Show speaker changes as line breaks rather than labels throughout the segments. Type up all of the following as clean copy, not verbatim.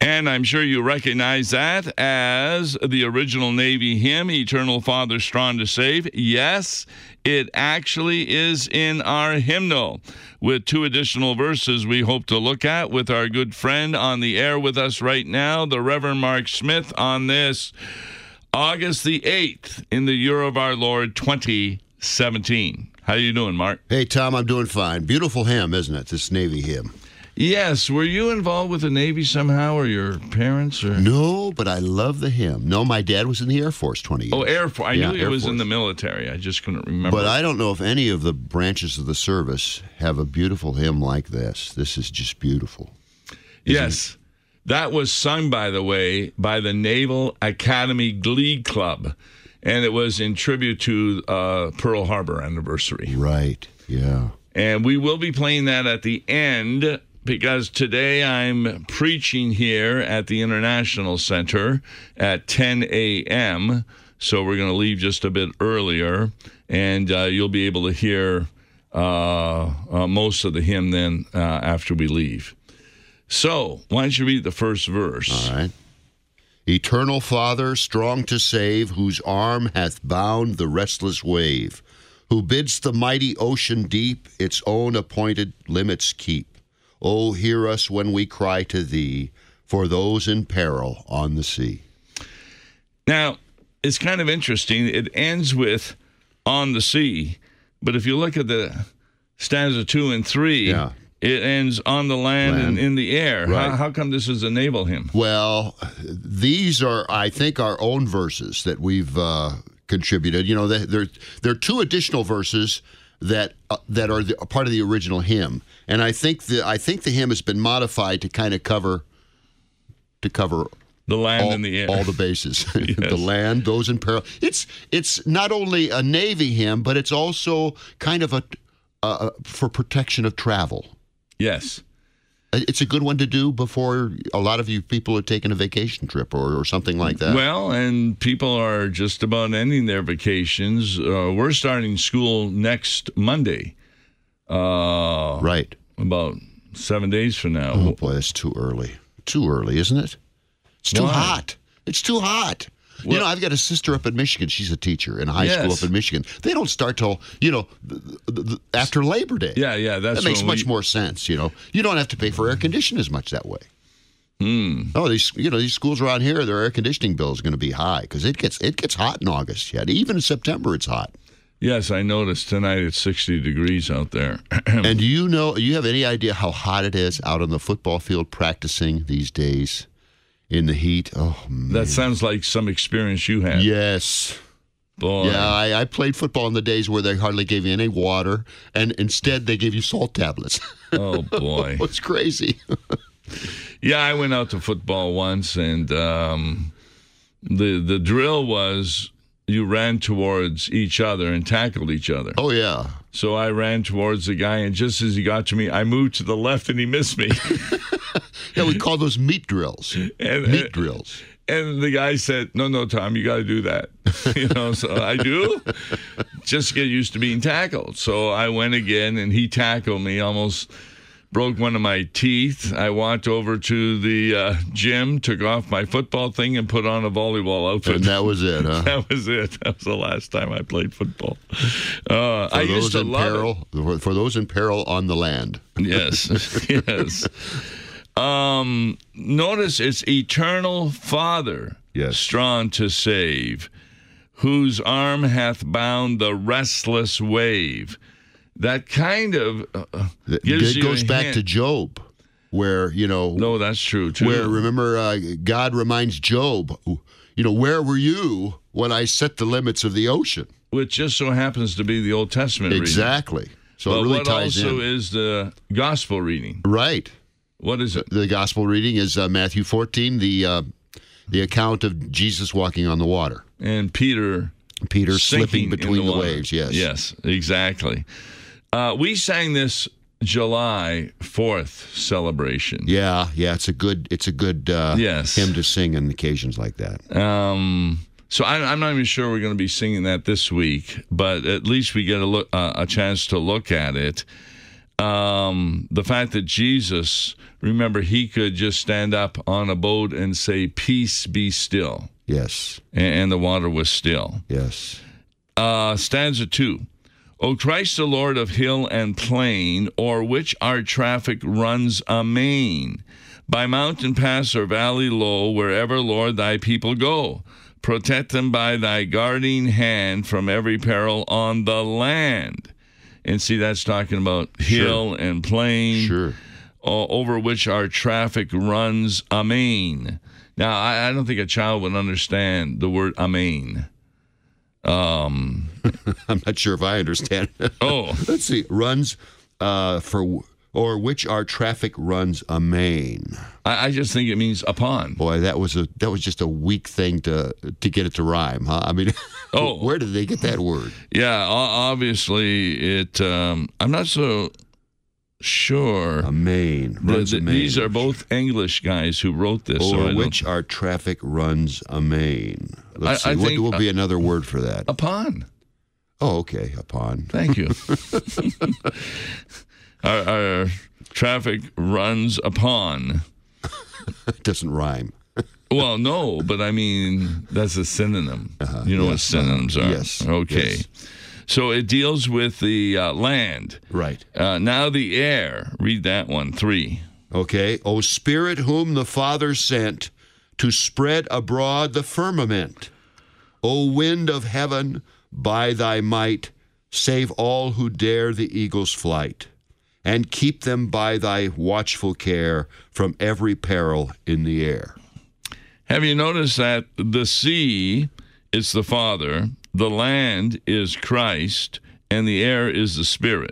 And I'm sure you recognize that as the original Navy hymn, Eternal Father, Strong to Save. Yes, it actually is in our hymnal, with 2 additional verses we hope to look at with our good friend on the air with us right now, the Reverend Mark Smith, on this August the 8th in the year of our Lord 2017. How you doing, Mark?
Hey, Tom, I'm doing fine. Beautiful hymn, isn't it, this Navy hymn?
Yes. Were you involved with the Navy somehow, or your parents? Or?
No, but I love the hymn. No, my dad was in the Air Force 20 years.
Oh, Air Force. I knew he was in the military. I just couldn't remember.
But I don't know if any of the branches of the service have a beautiful hymn like this. This is just beautiful.
Yes. That was sung, by the way, by the Naval Academy Glee Club, and it was in tribute to Pearl Harbor anniversary.
Right, yeah.
And we will be playing that at the end, because today I'm preaching here at the International Center at 10 a.m., so we're going to leave just a bit earlier, and you'll be able to hear most of the hymn then after we leave. So, why don't you read the first verse?
All right. Eternal Father, strong to save, whose arm hath bound the restless wave, who bids the mighty ocean deep its own appointed limits keep. Oh, hear us when we cry to thee for those in peril on the sea.
Now, it's kind of interesting. It ends with on the sea, but if you look at the stanza 2 and 3, it ends on the land and in the air.
Right.
How come this is a naval hymn?
Well, these are, I think, our own verses that we've contributed. You know, there are 2 additional verses that are part of the original hymn, and I think the hymn has been modified to kind of cover
the land and the air,
all the bases.
Yes.
The land, those in peril. It's not only a Navy hymn, but it's also kind of a for protection of travel.
Yes.
It's a good one to do before a lot of you people are taking a vacation trip or something like that.
Well, and people are just about ending their vacations. We're starting school next Monday.
Right.
About 7 days from now.
Oh, boy, that's too early. Too early, isn't it? It's too hot. It's too hot. Well, you know, I've got a sister up in Michigan. She's a teacher in high school up in Michigan. They don't start till, after Labor Day.
Yeah.
That makes much more sense, You don't have to pay for air conditioning as much that way. Oh, these schools around here, their air conditioning bill is going to be high because it gets hot in August yet. Even in September, it's hot.
Yes, I noticed tonight it's 60 degrees out there.
And do you have any idea how hot it is out on the football field practicing these days? In the heat. Oh, man.
That sounds like some experience you had.
Yes.
Boy.
Yeah, I played football in the days where they hardly gave you any water, and instead they gave you salt tablets.
Oh, boy.
It's crazy.
Yeah, I went out to football once, and the drill was you ran towards each other and tackled each other.
Oh, yeah.
So I ran towards the guy, and just as he got to me, I moved to the left, and he missed me.
Yeah, we call those meat drills. Meat drills.
And the guy said, no, Tom, you got to do that. So I do, just to get used to being tackled. So I went again, and he tackled me, almost broke one of my teeth. I walked over to the gym, took off my football thing, and put on a volleyball outfit.
And that was it, huh?
That was it. That was the last time I played football. I used to love
it. For those in peril on the land.
Yes, yes. Notice it's Eternal Father, strong to save, whose arm hath bound the restless wave. That kind of gives you
goes back to Job, where,
No, that's true, too.
Where, remember, God reminds Job, where were you when I set the limits of the ocean?
Which just so happens to be the Old Testament reading.
Exactly. So it really ties in.
But what also is the gospel reading?
Right.
What is it?
The gospel reading is Matthew 14, the account of Jesus walking on the water.
And Peter
slipping between the waves, yes.
Yes, exactly. We sang this July 4th celebration.
Yeah, it's a good hymn to sing on occasions like that.
So I'm not even sure we're going to be singing that this week, but at least we get a chance to look at it. the fact that Jesus, remember, he could just stand up on a boat and say, "Peace, be still."
Yes.
And the water was still.
Yes.
Stanza 2. O Christ the Lord of hill and plain, o'er which our traffic runs amain, by mountain pass or valley low, wherever, Lord, thy people go. Protect them by thy guarding hand from every peril on the land. And see, that's talking about hill and plain,
Sure.
Over which our traffic runs amain. Now, I don't think a child would understand the word amain.
I'm not sure if I understand.
Oh.
Let's see. Runs or which our traffic runs amain.
I just think it means upon.
Boy, that was just a weak thing to get it to rhyme, huh? I mean, where did they get that word?
Yeah, obviously it. I'm not so sure.
Amain. Runs amain.
These are both English guys who wrote this.
Or which our traffic runs amain. Let's see. What will be another word for that?
Upon.
Oh, okay. Upon.
Thank you. Our traffic runs upon.
It doesn't rhyme.
Well, no, but I mean, that's a synonym. You know what synonyms are?
Yes.
Okay.
Yes.
So it deals with the land.
Right.
Now the air. Read that one, 3.
Okay. O Spirit whom the Father sent to spread abroad the firmament. O wind of heaven, by thy might, save all who dare the eagle's flight, and keep them by thy watchful care from every peril in the air.
Have you noticed that the sea is the Father, the land is Christ, and the air is the Spirit?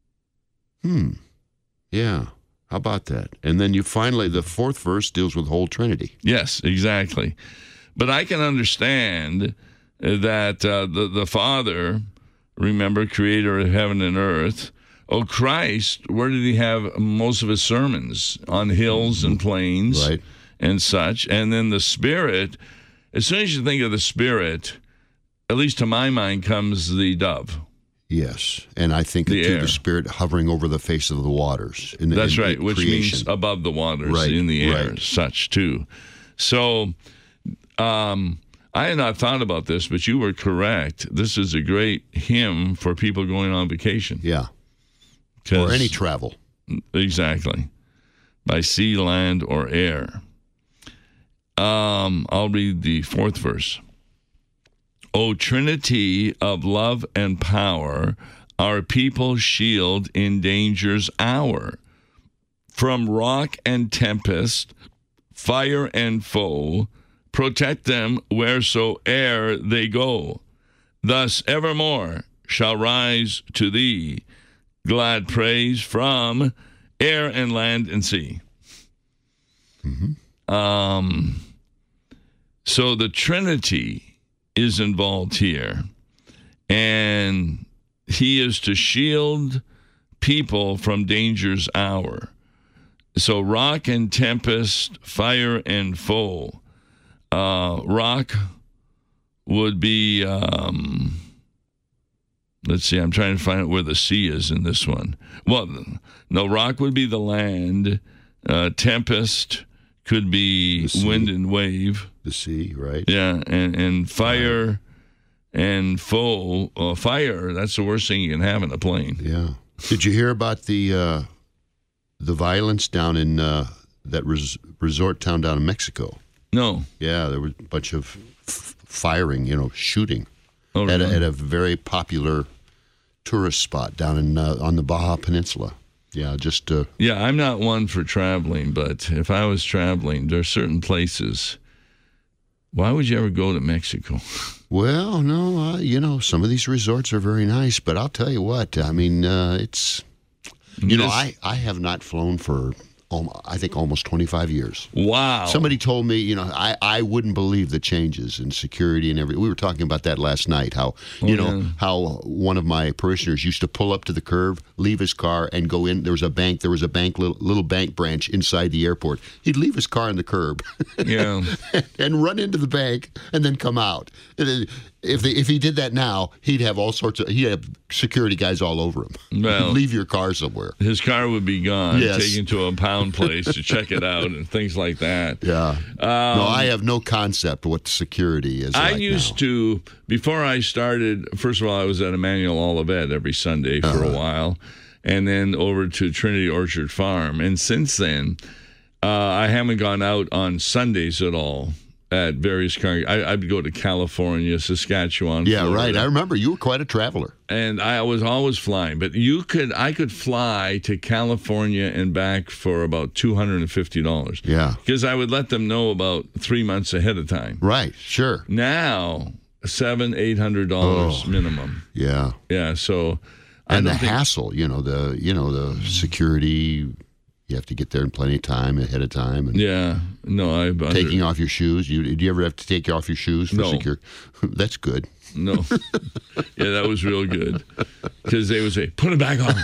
Yeah. How about that? And then you finally, the 4th verse deals with the whole Trinity.
Yes, exactly. But I can understand that the Father, remember, creator of heaven and earth. Oh, Christ, where did he have most of his sermons? On hills and plains,
right,
and such. And then the Spirit, as soon as you think of the Spirit, at least to my mind, comes the dove.
Yes, and I think the Spirit hovering over the face of the waters.
That's right, which means above the waters, in the air, such too. So I had not thought about this, but you were correct. This is a great hymn for people going on vacation.
Yeah, or any travel.
Exactly, by sea, land, or air. I'll read the 4th verse. O Trinity of love and power, our people shield in danger's hour. From rock and tempest, fire and foe, protect them wheresoe'er they go. Thus evermore shall rise to thee glad praise from air and land and sea. So the Trinity is involved here, and he is to shield people from danger's hour. So rock and tempest, fire and foe. Rock would be, let's see, I'm trying to find out where the sea is in this one. Well, no, rock would be the land. Tempest could be wind and wave.
The sea, right?
Yeah, and fire and foe. Fire, that's the worst thing you can have in a plane.
Yeah. Did you hear about the violence down in that resort town down in Mexico?
No.
Yeah, there was a bunch of firing, shooting
really?
at a very popular tourist spot down in on the Baja Peninsula. Yeah, just...
Yeah, I'm not one for traveling, but if I was traveling, there are certain places. Why would you ever go to Mexico?
Well, no, some of these resorts are very nice, but I'll tell you what, I mean, it's... I have not flown for, I think, almost 25 years.
Wow.
Somebody told me, I wouldn't believe the changes in security and everything. We were talking about that last night, how, how one of my parishioners used to pull up to the curb, leave his car, and go in. There was a bank, little bank branch inside the airport. He'd leave his car on the curb
yeah,
and run into the bank and then come out. If he did that now, he'd have security guys all over him.
Well,
leave your car somewhere.
His car would be gone,
Yes.
taken to a pound place to check it out and things like that.
Yeah. No, I have no concept what security is.
I
like
used
now.
to, before I started, first of all, I was at Emmanuel Olivet every Sunday for a while, and then over to Trinity Orchard Farm. And since then, I haven't gone out on Sundays at all at various I'd go to California, Saskatchewan,
Yeah,
Florida.
right. I remember you were quite a traveler.
And I was always flying, but I could fly to California and back for about $250.
Yeah.
Because I would let them know about 3 months ahead of time.
Right. Sure.
Now, $700-800 minimum.
Yeah.
Yeah. So,
And the hassle, the security. You have to get there in plenty of time ahead of time. And
yeah. No,
taking off your shoes. Do you ever have to take off your shoes for
No.
security? That's good.
No. Yeah, that was real good. Because they would say, put it back on.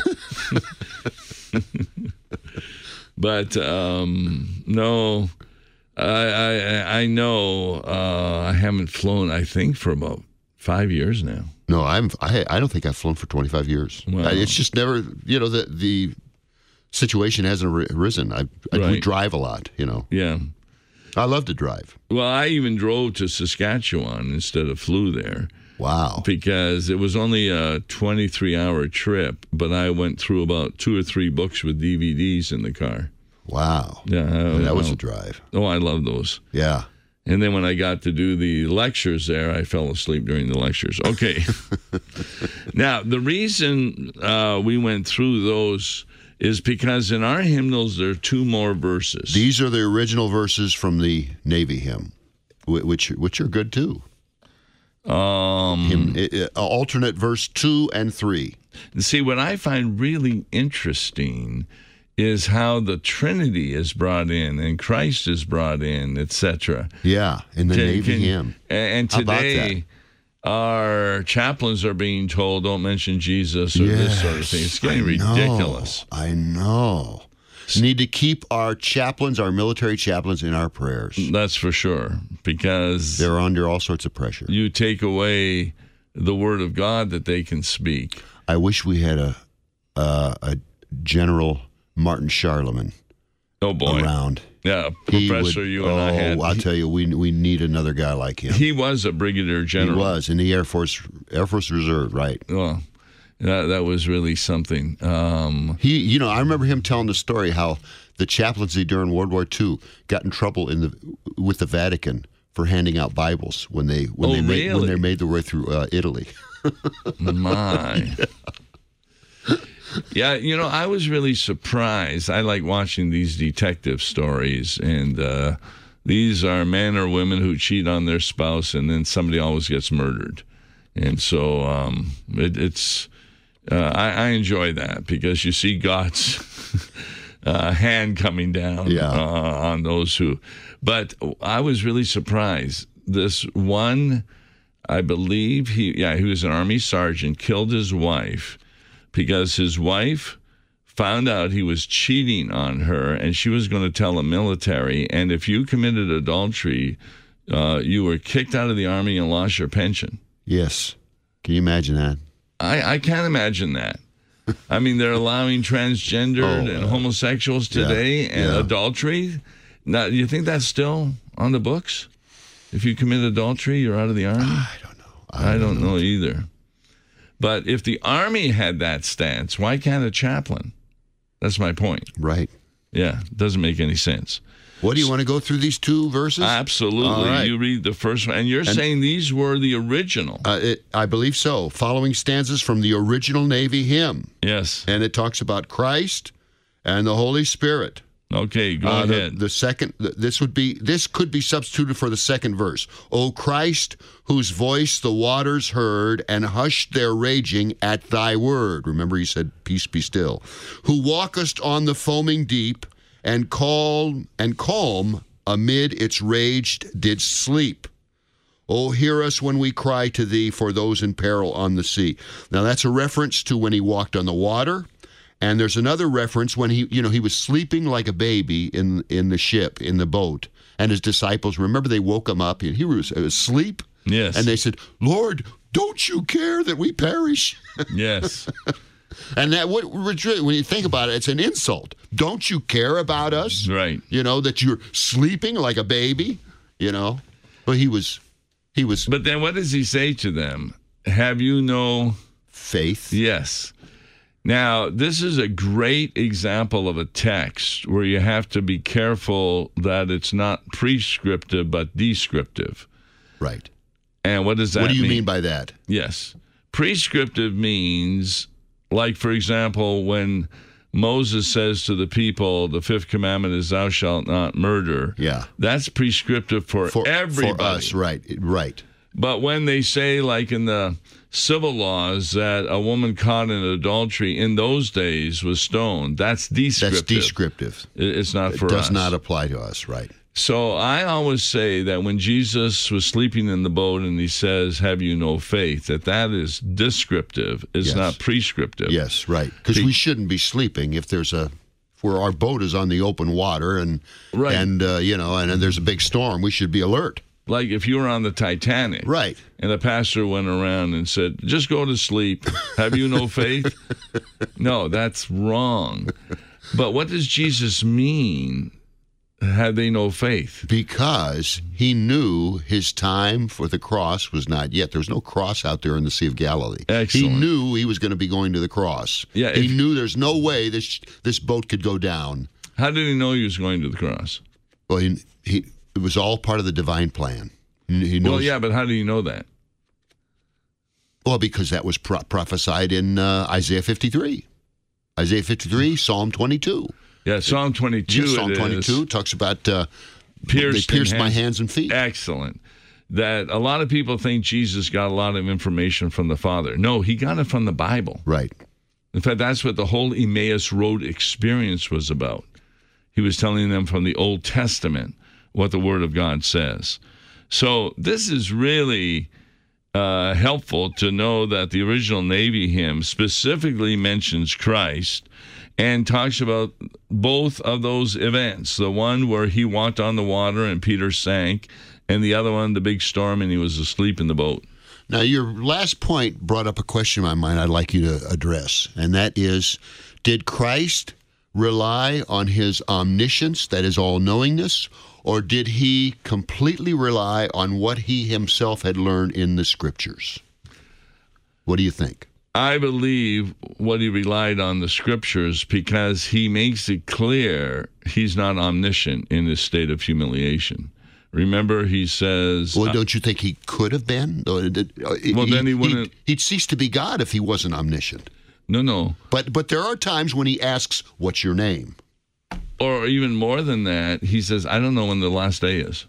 But no, I know I haven't flown, I think, for about 5 years now.
No, I don't think I've flown for 25 years.
Wow.
It's just never, the situation hasn't arisen. We
Right.
drive a lot,
Yeah.
I love to drive.
Well, I even drove to Saskatchewan instead of flew there
Wow.
because it was only a 23-hour trip, but I went through about 2 or 3 books with DVDs in the car.
Wow.
Yeah,
That was a drive.
Oh, I love those.
Yeah.
And then when I got to do the lectures there, I fell asleep during the lectures. Okay. Now, the reason we went through those is because in our hymnals there are 2 more verses.
These are the original verses from the Navy hymn, which are good too. Alternate verse 2 and 3.
See, what I find really interesting is how the Trinity is brought in and Christ is brought in, etc.
Yeah, in the Navy hymn.
And
How about
today, our chaplains are being told, don't mention Jesus or this sort of thing. It's getting ridiculous.
I know. Need to keep our chaplains, our military chaplains, in our prayers.
That's for sure, because
They're under all sorts of pressure.
you take away the word of God that they can speak.
I wish we had a General Martin Charlemagne
Oh, boy.
around.
Yeah,
He
Professor,
would-
you and I had.
I'll tell you, we need another guy like him.
He was a brigadier
He
general.
was in the Air Force Reserve, right?
Well, that was really something.
I remember him telling the story how the chaplaincy during World War II got in trouble with the Vatican for handing out Bibles when they made their way through Italy.
My. Yeah, I was really surprised. I like watching these detective stories, and these are men or women who cheat on their spouse, and then somebody always gets murdered. And so I enjoy that because you see God's hand coming down on those who. But I was really surprised. This one, I believe he was an Army sergeant, killed his wife because his wife found out he was cheating on her, and she was going to tell the military. And if you committed adultery, you were kicked out of the Army and lost your pension.
Yes. Can you imagine that?
I can't imagine that. I mean, they're allowing transgendered and homosexuals today and adultery. Now, do you think that's still on the books? If you commit adultery, you're out of the Army?
I don't know.
I don't know either. But if the Army had that stance, why can't a chaplain? That's my point.
Right.
Yeah, it doesn't make any sense.
What, do you want to go through these 2 verses?
Absolutely.
All right.
You read the first one, and you're saying these were the original.
I believe so. Following stanzas from the original Navy hymn.
Yes.
And it talks about Christ and the Holy Spirit.
Okay, go ahead.
The second, this could be substituted for the second verse. O Christ, whose voice the waters heard and hushed their raging at thy word. Remember, he said, peace be still. Who walkest on the foaming deep and calm amid its rage didst sleep. Oh, hear us when we cry to thee for those in peril on the sea. Now, that's a reference to when he walked on the water. And there's another reference when he was sleeping like a baby in the ship, in the boat. And his disciples, remember, they woke him up. And he was asleep.
Yes.
And they said, Lord, don't you care that we perish?
Yes.
And that when you think about it, it's an insult. Don't you care about us?
Right.
That you're sleeping like a baby, But he was.
But then what does he say to them? Have you no
faith?
Yes. Now, this is a great example of a text where you have to be careful that it's not prescriptive but descriptive.
Right.
And what does that mean?
What do you mean by that?
Yes. Prescriptive means, like, for example, when Moses says to the people, the fifth commandment is thou shalt not murder.
Yeah.
That's prescriptive for everybody.
For us, right.
But when they say, like in the civil laws, that a woman caught in adultery in those days was stoned, that's descriptive.
That's descriptive.
It's not for us.
It does not apply to us, right.
So I always say that when Jesus was sleeping in the boat and he says, have you no faith, that is descriptive. It's not prescriptive.
Yes, right. Because we shouldn't be sleeping if where our boat is on the open water and there's a big storm, we should be alert.
Like if you were on the Titanic.
Right.
And the pastor went around and said, just go to sleep. Have you no faith? No, that's wrong. But what does Jesus mean? Had they no faith?
Because he knew his time for the cross was not yet. There was no cross out there in the Sea of Galilee.
Excellent.
He knew he was going to be going to the cross.
Yeah,
he knew there's no way this boat could go down.
How did he know he was going to the cross?
Well, it was all part of the divine plan. He knows.
Well, yeah, but how do you know that?
Well, because that was prophesied in Isaiah 53. Isaiah 53, Psalm 22.
Yeah, Psalm 22.
Yeah, Psalm 22 talks about they pierced my hands and feet.
Excellent. That a lot of people think Jesus got a lot of information from the Father. No, he got it from the Bible.
Right.
In fact, that's what the whole Emmaus Road experience was about. He was telling them from the Old Testament what the Word of God says. So this is really helpful to know that the original Navy hymn specifically mentions Christ and talks about both of those events, the one where he walked on the water and Peter sank, and the other one, the big storm, and he was asleep in the boat.
Now, your last point brought up a question in my mind I'd like you to address, and that is, did Christ rely on his omniscience, that is all-knowingness, or did he completely rely on what he himself had learned in the Scriptures? What do you think?
I believe what he relied on the Scriptures because he makes it clear he's not omniscient in his state of humiliation. Remember, he says...
Well, don't you think he could have been?
Then he wouldn't...
He'd cease to be God if he wasn't omniscient.
No.
But there are times when he asks, what's your name?
Or even more than that, he says, I don't know when the last day is.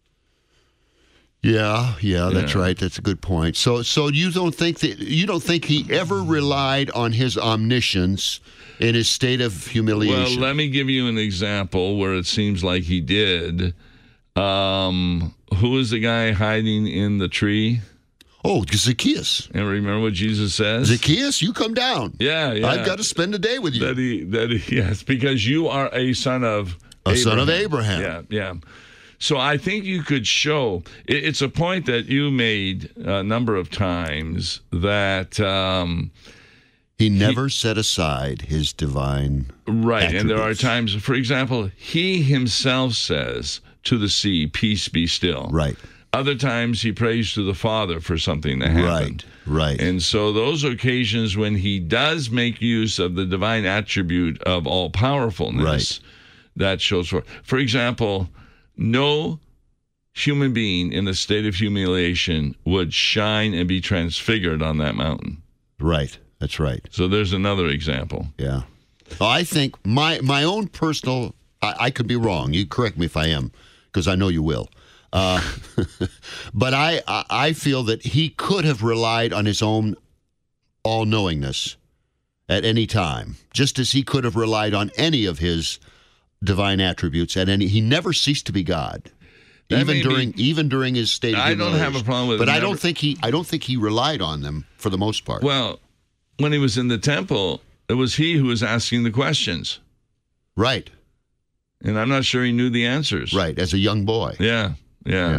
Yeah, that's right. That's a good point. So you don't think he ever relied on his omniscience in his state of humiliation?
Well, let me give you an example where it seems like he did. Who is the guy hiding in the tree?
Oh, Zacchaeus.
And remember what Jesus says?
Zacchaeus, you come down.
Yeah.
I've got to spend a day with you.
Yes, because you are a son of Abraham.
Son of Abraham.
Yeah. So I think you could show, it's a point that you made a number of times that...
he never set aside his divine attributes.
And there are times, for example, he himself says to the sea, peace be still.
Right.
Other times he prays to the Father for something that happened.
Right.
And so those occasions when he does make use of the divine attribute of all-powerfulness, that shows for example... No human being in a state of humiliation would shine and be transfigured on that mountain.
Right. That's right.
So there's another example.
Yeah. Well, I think my own personal, I could be wrong. You correct me if I am, because I know you will. But I feel that he could have relied on his own all-knowingness at any time, just as he could have relied on any of his divine attributes he never ceased to be God, even during his state of humiliation.
I don't have a problem with it.
But I don't think he relied on them for the most part.
Well, when he was in the temple, it was he who was asking the questions.
Right.
And I'm not sure he knew the answers.
Right, as a young boy.
Yeah.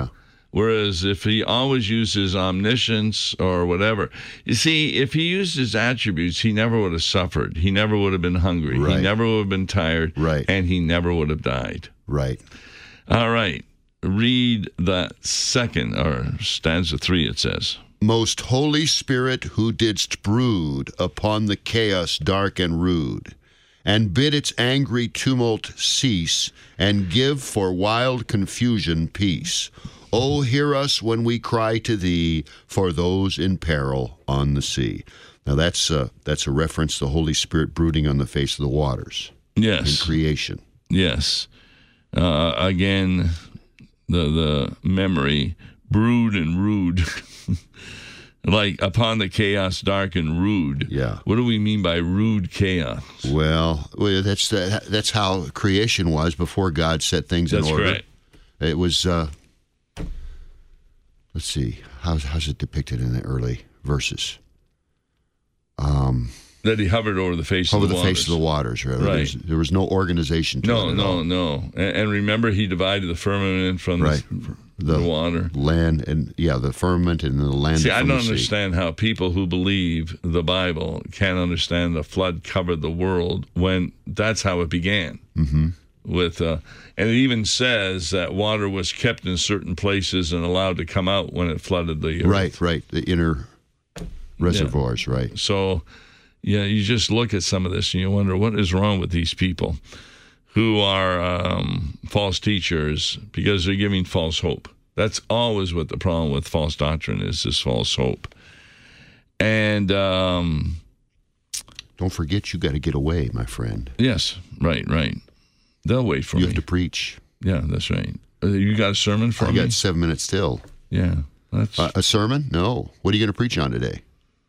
Whereas if he always uses omniscience or whatever, you see, if he used his attributes, he never would have suffered. He never would have been hungry.
Right.
He never would have been tired.
Right.
And he never would have died.
Right.
All right. Read the second, or stanza 3, it says.
Most Holy Spirit, who didst brood upon the chaos dark and rude, and bid its angry tumult cease, and give for wild confusion peace. Oh, hear us when we cry to thee for those in peril on the sea. Now that's a reference to the Holy Spirit brooding on the face of the waters.
Yes.
In creation.
Yes. Again, the memory, brood and rude. Like upon the chaos dark and rude.
Yeah.
What do we mean by rude chaos?
Well, that's how creation was before God set things in order.
That's correct.
It was, let's see, how's it depicted in the early verses?
That he hovered over the face of the waters.
Over the face of the waters, right?
Right.
There was no organization to it at all.
No. And remember, he divided the firmament from the water.
Land, and the firmament and the land.
See, I
from
don't
the sea.
understand how people who believe the Bible can't understand the flood covered the world when that's how it began. Mm-hmm. And it even says that water was kept in certain places and allowed to come out when it flooded the earth.
Right. The inner reservoirs, right.
So, you just look at some of this and you wonder what is wrong with these people who are false teachers because they're giving false hope. That's always what the problem with false doctrine is false hope. And
don't forget, you got to get away, my friend.
Yes, right. They'll wait for me.
You have to preach.
Yeah, that's right. You got a sermon for me?
I got 7 minutes still.
Yeah. That's
a sermon? No. What are you going to preach on today?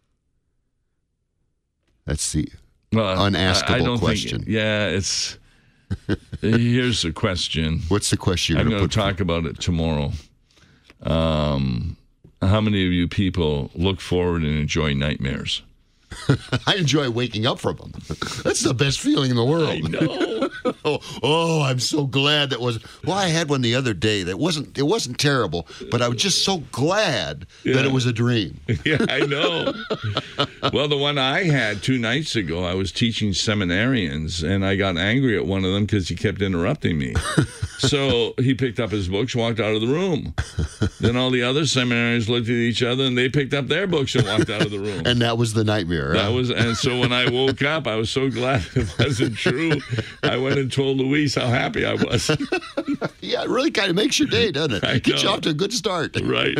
That's the unaskable question.
It's... Here's the question.
What's the question you're
I'm
going to
talk about it tomorrow. How many of you people look forward and enjoy nightmares?
I enjoy waking up from them. That's the best feeling in the world.
I know.
Oh, I'm so glad that was. Well, I had one the other day that wasn't terrible, but I was just so glad that it was a dream.
Yeah, I know. Well, the one I had 2 nights ago, I was teaching seminarians, and I got angry at one of them because he kept interrupting me. So he picked up his books, walked out of the room. Then all the other seminarians looked at each other, and they picked up their books and walked out of the room.
And that was the nightmare.
And so when I woke up, I was so glad it wasn't true. I went and told Luis how happy I was.
Yeah, it really kind of makes your day, doesn't it? Gets you off to a good start.
Right.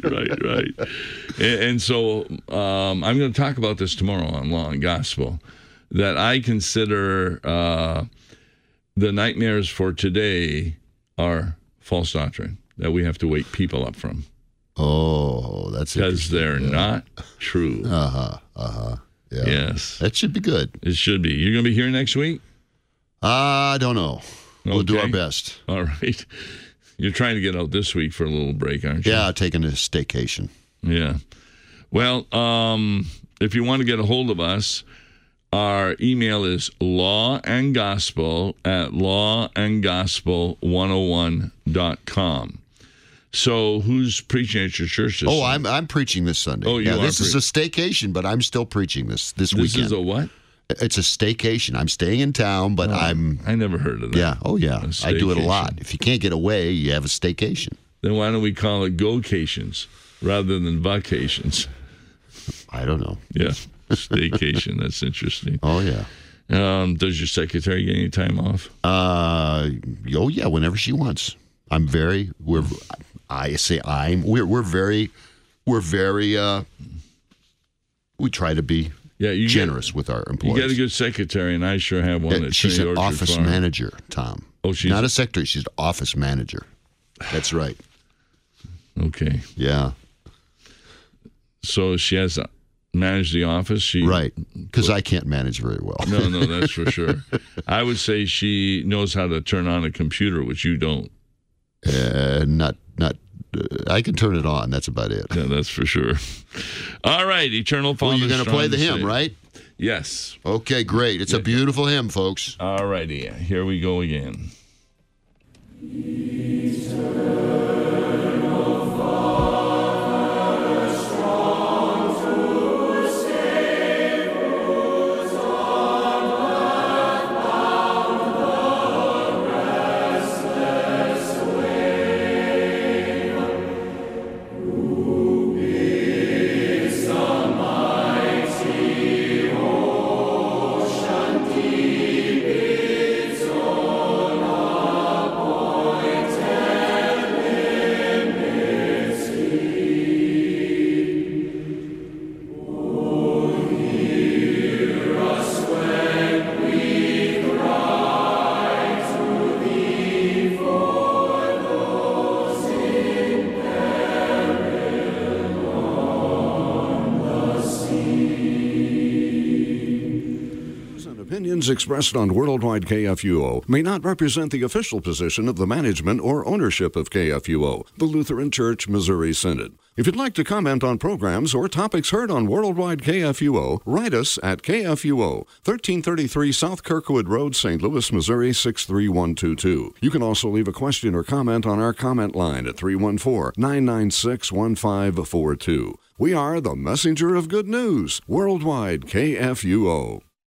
And so I'm going to talk about this tomorrow on Law and Gospel, that I consider the nightmares for today are false doctrine that we have to wake people up from.
Oh, that's
because they're not true.
Yeah.
Yes.
That should be good.
It should be. You're going to be here next week?
I don't know. We'll do our best.
All right. You're trying to get out this week for a little break, aren't you?
Yeah, taking a staycation.
Yeah. Well, if you want to get a hold of us, our email is lawandgospel@lawandgospel101.com. So who's preaching at your church this Sunday?
I'm preaching this Sunday.
Oh,
this is a staycation, but I'm still preaching this weekend.
This is a what?
It's a staycation. I'm staying in town, but
I never heard of that.
Yeah. Oh, yeah. I do it a lot. If you can't get away, you have a staycation.
Then why don't we call it go-cations rather than vacations?
I don't know.
Yeah. Staycation. That's interesting.
Oh, yeah.
Does your secretary get any time off?
Oh, yeah, whenever she wants. We try to be generous with our employees.
You get a good secretary, and I sure have one.
She's an office manager, Tom.
Oh, she's
not a secretary. She's an office manager. That's right.
Okay.
Yeah.
So she has to manage the office?
Right, because I can't manage very well.
No, that's for sure. I would say she knows how to turn on a computer, which you don't.
I can turn it on. That's about it.
Yeah, that's for sure. All right, Eternal Father.
Well, you're going to play the hymn, right?
Yes.
Okay, great. It's a beautiful hymn, folks.
All righty. Here we go again.
Eternal opinions expressed on Worldwide KFUO may not represent the official position of the management or ownership of KFUO, the Lutheran Church Missouri Synod. If you'd like to comment on programs or topics heard on Worldwide KFUO, write us at KFUO, 1333 South Kirkwood Road, St. Louis, Missouri, 63122. You can also leave a question or comment on our comment line at 314-996-1542. We are the messenger of good news, Worldwide KFUO.